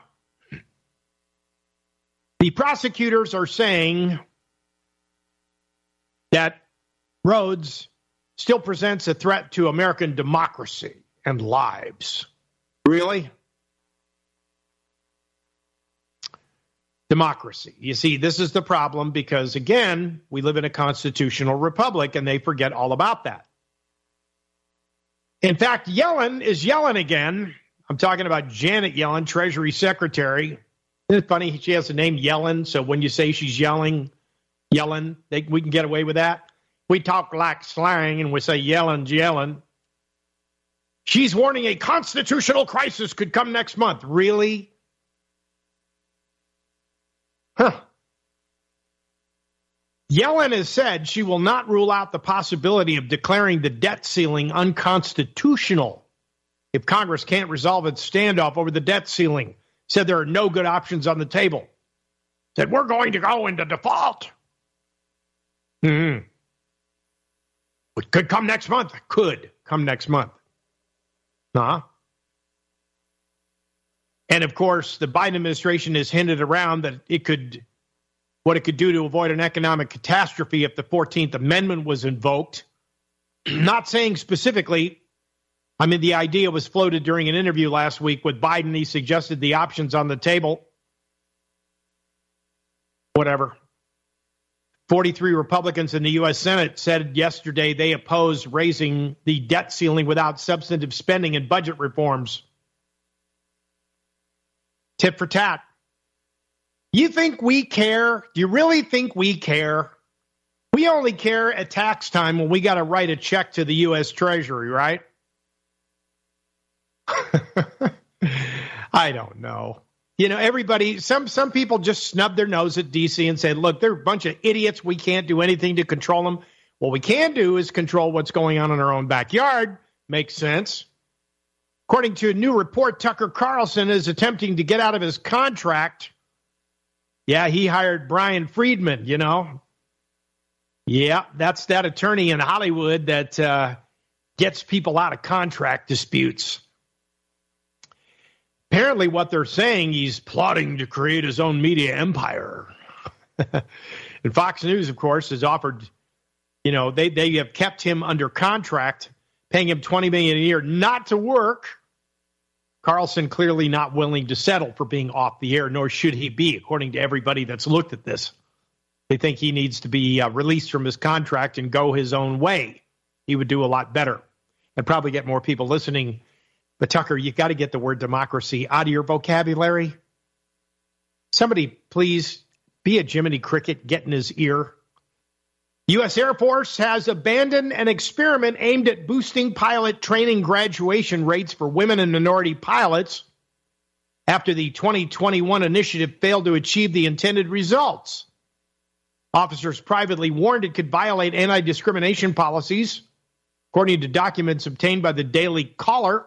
The prosecutors are saying that Rhodes still presents a threat to American democracy and lives. Really? Democracy. You see, this is the problem because, again, we live in a constitutional republic and they forget all about that. In fact, Yellen is yelling again. I'm talking about Janet Yellen, Treasury Secretary. Isn't it funny? She has the name Yellen, so when you say she's yelling, Yellen, they, we can get away with that. We talk like slang and we say Yellen, Yellen. She's warning a constitutional crisis could come next month. Really? Huh. Yellen has said she will not rule out the possibility of declaring the debt ceiling unconstitutional if Congress can't resolve its standoff over the debt ceiling. Said there are no good options on the table. Said we're going to go into default. Hmm. It could come next month. Could come next month. Huh? And, of course, the Biden administration has hinted around that it could, what it could do to avoid an economic catastrophe if the fourteenth Amendment was invoked. Not saying specifically. I mean, the idea was floated during an interview last week with Biden. He suggested the options on the table. Whatever. forty-three Republicans in the U S Senate said yesterday they oppose raising the debt ceiling without substantive spending and budget reforms. Tit for tat. You think we care? Do you really think we care? We only care at tax time when we got to write a check to the U S Treasury, right? I don't know. You know, everybody, some some people just snub their nose at D C and say, look, they're a bunch of idiots. We can't do anything to control them. What we can do is control what's going on in our own backyard. Makes sense. According to a new report, Tucker Carlson is attempting to get out of his contract. Yeah, he hired Brian Friedman, you know. Yeah, that's that attorney in Hollywood that uh, gets people out of contract disputes. Apparently what they're saying, he's plotting to create his own media empire. And Fox News, of course, has offered, you know, they, they have kept him under contract, paying him twenty million dollars a year not to work. Carlson clearly not willing to settle for being off the air, nor should he be, according to everybody that's looked at this. They think he needs to be uh, released from his contract and go his own way. He would do a lot better and probably get more people listening. But, Tucker, you got to get the word democracy out of your vocabulary. Somebody, please, be a Jiminy Cricket, get in his ear. U S Air Force has abandoned an experiment aimed at boosting pilot training graduation rates for women and minority pilots after the twenty twenty-one initiative failed to achieve the intended results. Officers privately warned it could violate anti-discrimination policies, according to documents obtained by the Daily Caller.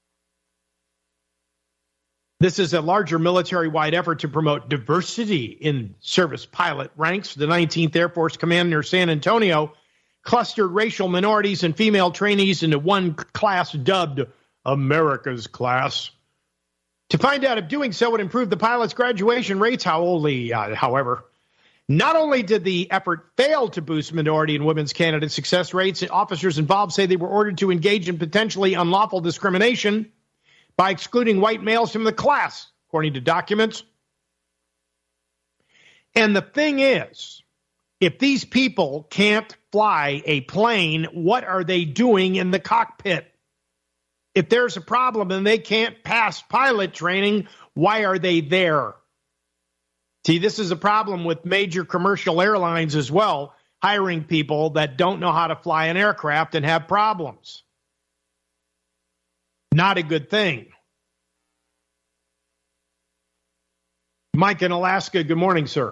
This is a larger military-wide effort to promote diversity in service pilot ranks. The nineteenth Air Force Command near San Antonio clustered racial minorities and female trainees into one class dubbed America's class. To find out if doing so would improve the pilots' graduation rates, however, uh, however, not only did the effort fail to boost minority and women's candidate success rates, officers involved say they were ordered to engage in potentially unlawful discrimination by excluding white males from the class, according to documents. And the thing is, if these people can't fly a plane, what are they doing in the cockpit? If there's a problem and they can't pass pilot training, why are they there? See, this is a problem with major commercial airlines as well, hiring people that don't know how to fly an aircraft and have problems. Not a good thing. Mike in Alaska, good morning, sir.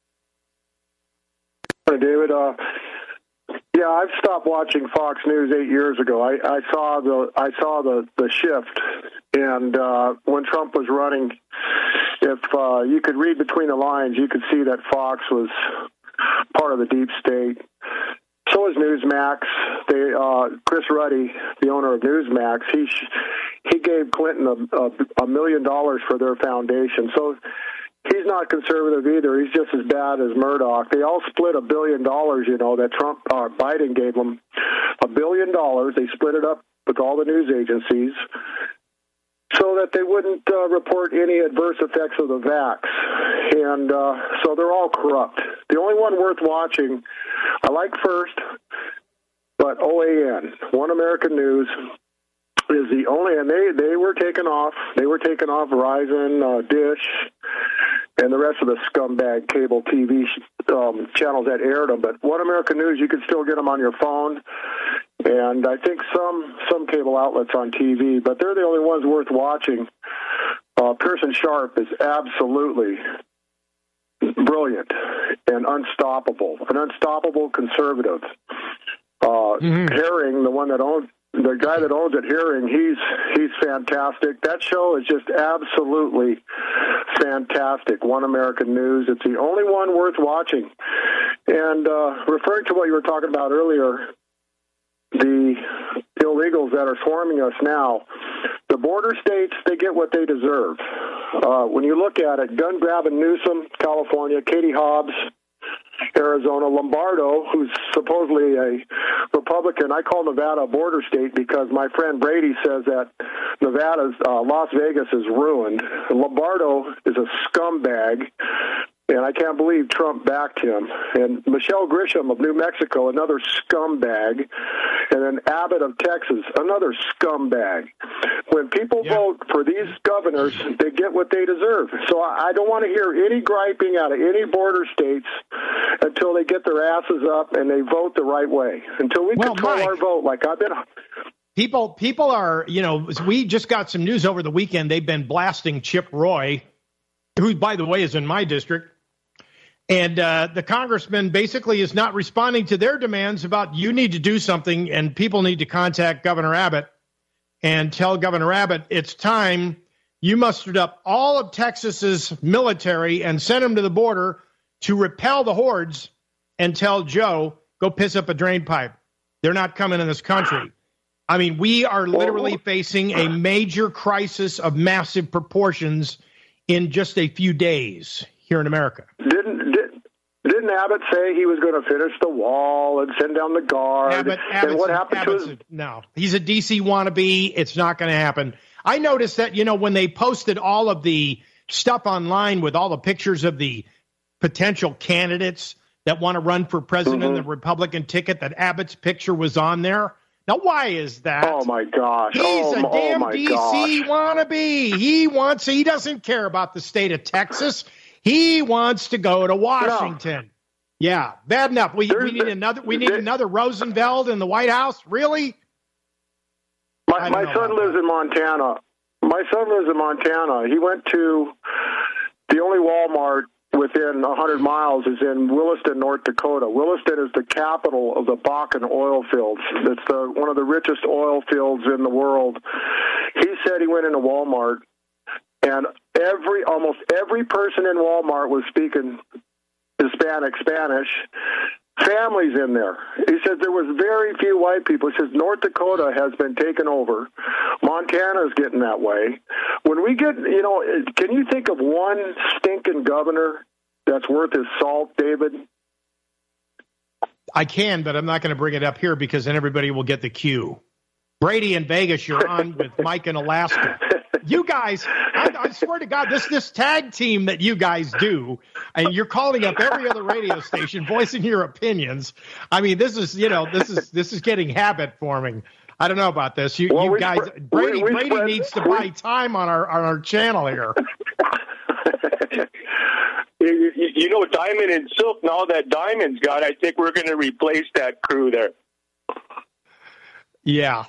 Hi, David. Uh, yeah, I've stopped watching Fox News eight years ago. I, I saw the I saw the, the shift, and uh, when Trump was running, if uh, you could read between the lines, you could see that Fox was part of the deep state. So is Newsmax. They, uh, Chris Ruddy, the owner of Newsmax, he he gave Clinton a, a, a million dollars for their foundation. So he's not conservative either. He's just as bad as Murdoch. They all split a billion dollars, you know, that Trump or Biden gave them a billion dollars. They split it up with all the news agencies so that they wouldn't uh, report any adverse effects of the vax. And uh, so they're all corrupt. The only one worth watching, I like First, but O A N, One American News, is the only, and they, they were taken off. They were taken off Verizon, uh, Dish, and the rest of the scumbag cable T V um, channels that aired them. But One American News, you can still get them on your phone. And I think some some cable outlets on T V, but they're the only ones worth watching. Uh, Pearson Sharp is absolutely brilliant and unstoppable, an unstoppable conservative. Uh, mm-hmm. Herring, the one that owns, the guy that owns it, Herring, he's he's fantastic. That show is just absolutely fantastic. One American News, it's the only one worth watching. And uh, referring to what you were talking about earlier, the illegals that are swarming us now, the border states, they get what they deserve. Uh, when you look at it, gun grabbing Newsom, California, Katie Hobbs, Arizona, Lombardo, who's supposedly a Republican. I call Nevada a border state because my friend Brady says that Nevada's, uh, Las Vegas is ruined. Lombardo is a scumbag. And I can't believe Trump backed him. And Michelle Grisham of New Mexico, another scumbag. And then Abbott of Texas, another scumbag. When people yeah. vote for these governors, they get what they deserve. So I don't want to hear any griping out of any border states until they get their asses up and they vote the right way. Until we well, control Mike, our vote, like I've been... People, people are, you know, we just got some news over the weekend. They've been blasting Chip Roy, who, by the way, is in my district. And uh, the congressman basically is not responding to their demands about you need to do something and people need to contact Governor Abbott and tell Governor Abbott it's time. You mustered up all of Texas's military and sent them to the border to repel the hordes and tell Joe, go piss up a drain pipe. They're not coming in this country. I mean, we are literally facing a major crisis of massive proportions in just a few days here in America. Didn't did, didn't Abbott say he was going to finish the wall and send down the guard? Abbott, and what happened Abbott's to his... No, he's a D C wannabe. It's not going to happen. I noticed that, you know, when they posted all of the stuff online with all the pictures of the potential candidates that want to run for president, mm-hmm. the Republican ticket, that Abbott's picture was on there. Now, why is that? Oh, my gosh. He's oh, a damn oh D C gosh. wannabe. He wants, he doesn't care about the state of Texas. He wants to go to Washington. No. Yeah, bad enough. We, we need another we need another Rosenfeld in the White House? Really? My, my son lives that. in Montana. My son lives in Montana. He went to the only Walmart within one hundred miles is in Williston, North Dakota. Williston is the capital of the Bakken oil fields. It's the, one of the richest oil fields in the world. He said he went into Walmart, and every almost every person in Walmart was speaking Hispanic, Spanish. Families in there. He says there was very few white people. He says North Dakota has been taken over. Montana's getting that way. When we get, you know, can you think of one stinking governor that's worth his salt, David? I can, but I'm not going to bring it up here because then everybody will get the cue. Brady in Vegas, you're on with Mike in Alaska. You guys, I, I swear to God, this this tag team that you guys do, and you're calling up every other radio station, voicing your opinions. I mean, this is, you know, this is this is getting habit forming. I don't know about this. You, well, you guys, spread, Brady, we, we Brady spread, needs to we, buy time on our on our channel here. you, you know, Diamond and Silk. Now that Diamond's got, I think we're going to replace that crew there. Yeah.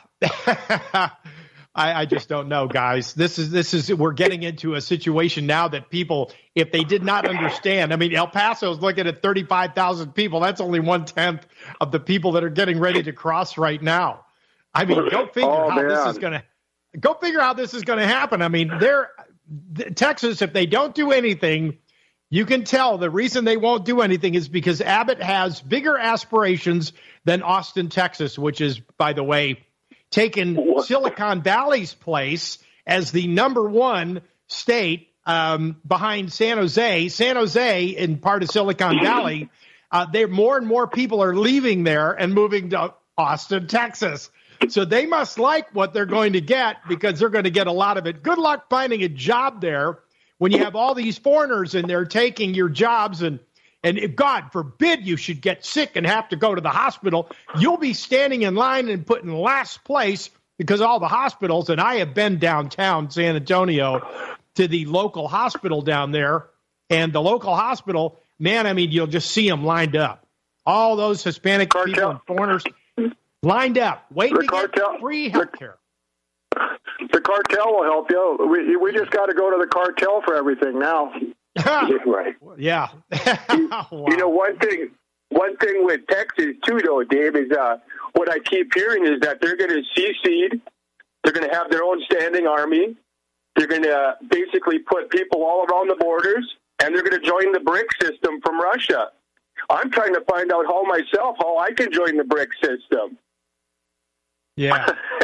I, I just don't know, guys. This is this is we're getting into a situation now that people, if they did not understand, I mean, El Paso is looking at thirty-five thousand people. That's only one tenth of the people that are getting ready to cross right now. I mean, go figure oh, how man. this is going to go figure how this is going to happen. I mean, they're Texas. If they don't do anything, you can tell the reason they won't do anything is because Abbott has bigger aspirations than Austin, Texas, which is, by the way, taken Silicon Valley's place as the number one state um, behind San Jose. San Jose, in part of Silicon Valley, uh, there more and more people are leaving there and moving to Austin, Texas. So they must like what they're going to get because they're going to get a lot of it. Good luck finding a job there when you have all these foreigners in there taking your jobs, and And if God forbid you should get sick and have to go to the hospital, you'll be standing in line and put in last place because all the hospitals, and I have been downtown San Antonio to the local hospital down there, and the local hospital, man, I mean, you'll just see them lined up. All those Hispanic cartel. people and foreigners lined up, waiting the to cartel. get free health care. The cartel will help you. We, we just got to go to the cartel for everything now. Right. Yeah. you, wow. you know, one thing, one thing with Texas too, though, Dave, is uh, what I keep hearing is that they're going to secede. They're going to have their own standing army. They're going to basically put people all around the borders, and they're going to join the BRIC system from Russia. I'm trying to find out how myself how I can join the BRIC system. Yeah.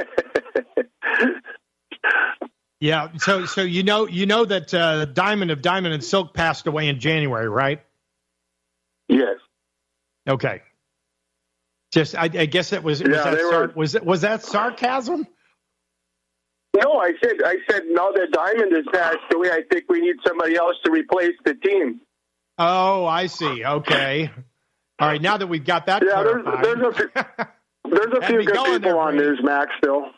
Yeah, so so you know you know that uh, Diamond of Diamond and Silk passed away in January, right? Yes. Okay. Just I, I guess it was was, yeah, that sar- were... was it was that sarcasm? No, I said I said now that Diamond has passed away, I think we need somebody else to replace the team. Oh, I see. Okay. All right. Now that we've got that, yeah, there's, there's a few, there's a few good people there, on Newsmax still.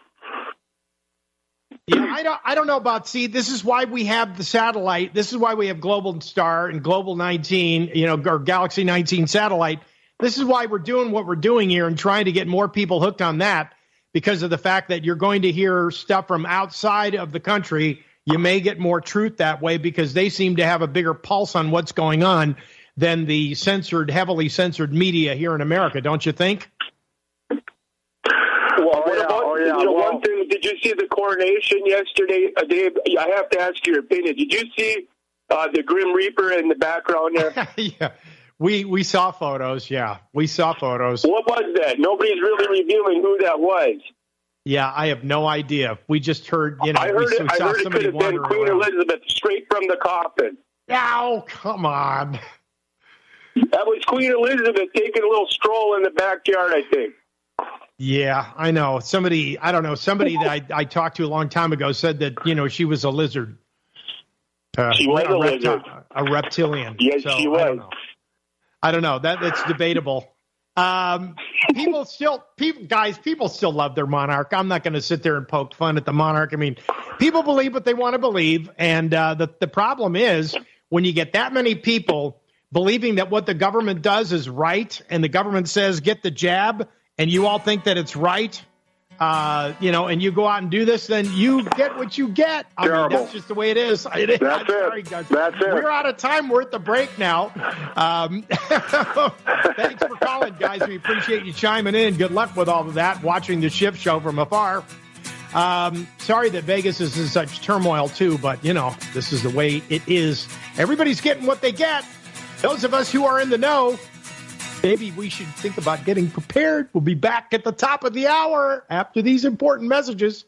Yeah, I don't. I don't know about. See, this is why we have the satellite. This is why we have Global Star and Global nineteen. You know, or Galaxy nineteen satellite. This is why we're doing what we're doing here and trying to get more people hooked on that because of the fact that you're going to hear stuff from outside of the country. You may get more truth that way because they seem to have a bigger pulse on what's going on than the censored, heavily censored media here in America. Don't you think? Well, what about, oh, yeah. you know, well, one thing, did you see the coronation yesterday? Uh, Dave, I have to ask your opinion. Did you see uh, the Grim Reaper in the background there? Yeah, we we saw photos, yeah. We saw photos. What was that? Nobody's really revealing who that was. Yeah, I have no idea. We just heard, you know, I heard we, it, we I saw heard it could have been Queen around. Elizabeth straight from the coffin. Oh, come on. That was Queen Elizabeth taking a little stroll in the backyard, I think. Yeah, I know. Somebody, I don't know, somebody that I, I talked to a long time ago said that, you know, she was a lizard. Uh, she was a, a repti- lizard. A reptilian. Yes, so, she was. I don't know. I don't know. That That's debatable. Um, people still, people, guys, people still love their monarch. I'm not going to sit there and poke fun at the monarch. I mean, people believe what they want to believe. And uh, the, the problem is when you get that many people believing that what the government does is right and the government says get the jab and you all think that it's right, uh, you know, and you go out and do this, then you get what you get. I Terrible. mean, that's just the way it is. It is. That's I'm sorry, it. guys. That's it. We're out of time. We're at the break now. Um, thanks for calling, guys. We appreciate you chiming in. Good luck with all of that, watching the Schiff Show from afar. Um, sorry that Vegas is in such turmoil, too, but, you know, this is the way it is. Everybody's getting what they get. Those of us who are in the know, maybe we should think about getting prepared. We'll be back at the top of the hour after these important messages.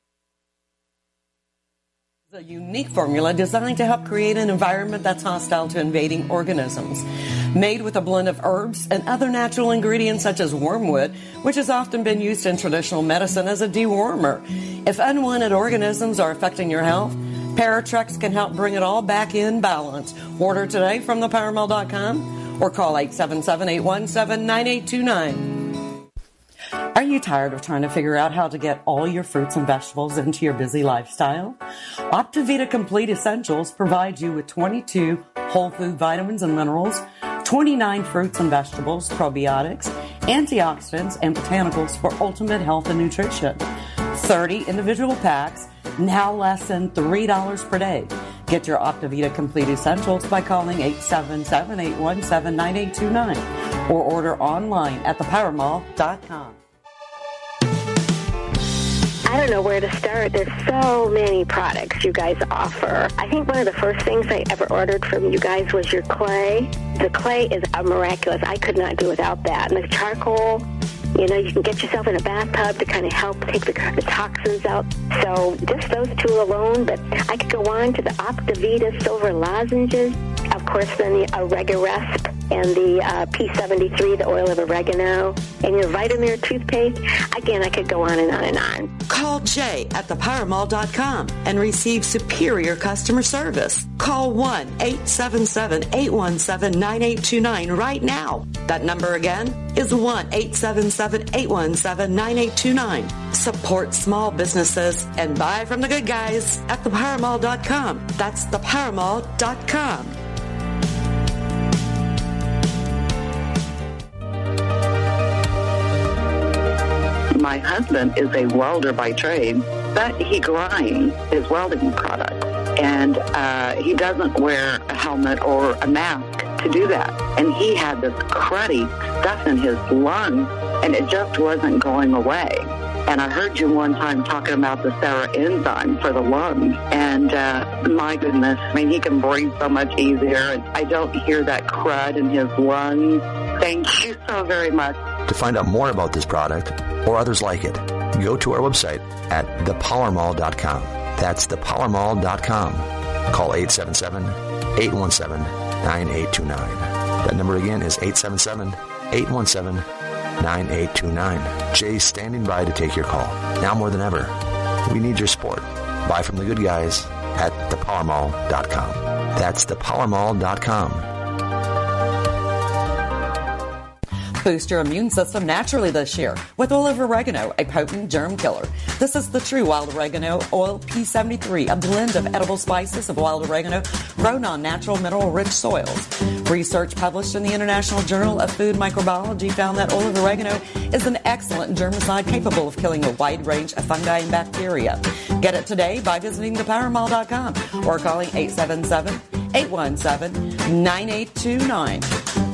A unique formula designed to help create an environment that's hostile to invading organisms. Made with a blend of herbs and other natural ingredients such as wormwood, which has often been used in traditional medicine as a dewormer. If unwanted organisms are affecting your health, Paratrex can help bring it all back in balance. Order today from the power mall dot com or call eight seven seven, eight one seven, nine eight two nine. Are you tired of trying to figure out how to get all your fruits and vegetables into your busy lifestyle? Optivita Complete Essentials provides you with twenty-two whole food vitamins and minerals, twenty-nine fruits and vegetables, probiotics, antioxidants, and botanicals for ultimate health and nutrition. thirty individual packs, now less than three dollars per day. Get your Optivita Complete Essentials by calling eight seven seven, eight one seven, nine eight two nine or order online at the power mall dot com. I don't know where to start. There's so many products you guys offer. I think one of the first things I ever ordered from you guys was your clay. The clay is a miraculous. I could not do without that. And the charcoal, you know, you can get yourself in a bathtub to kind of help take the, the toxins out. So just those two alone, but I could go on to the Optivita Silver Lozenges. Of course, then the Oregaresp and the uh, P seventy-three, the oil of oregano, and your Vitamir toothpaste. Again, I could go on and on and on. Call Jay at the power mall dot com and receive superior customer service. Call one eight seven seven, eight one seven, nine eight two nine right now. That number again is one eight seven seven, eight one seven, nine eight two nine. Support small businesses and buy from the good guys at the power mall dot com. That's the power mall dot com. My husband is a welder by trade, but he grinds his welding product. And uh, he doesn't wear a helmet or a mask to do that. And he had this cruddy stuff in his lungs, and it just wasn't going away. And I heard you one time talking about the Sarah enzyme for the lungs. And uh, my goodness, I mean, he can breathe so much easier. And I don't hear that crud in his lungs. Thank you so very much. To find out more about this product or others like it, go to our website at the power mall dot com. That's the power mall dot com. Call eight seven seven, eight one seven, nine eight two nine. That number again is eight seven seven, eight one seven, nine eight two nine. Jay's standing by to take your call. Now more than ever, we need your support. Buy from the good guys at the power mall dot com. That's the power mall dot com. Boost your immune system naturally this year with oil of oregano, a potent germ killer. This is the true wild oregano oil P seventy-three, a blend of edible spices of wild oregano grown on natural mineral-rich soils. Research published in the International Journal of Food Microbiology found that oil of oregano is an excellent germicide capable of killing a wide range of fungi and bacteria. Get it today by visiting the power mall dot com or calling eight seven seven, eight one seven, nine eight two nine.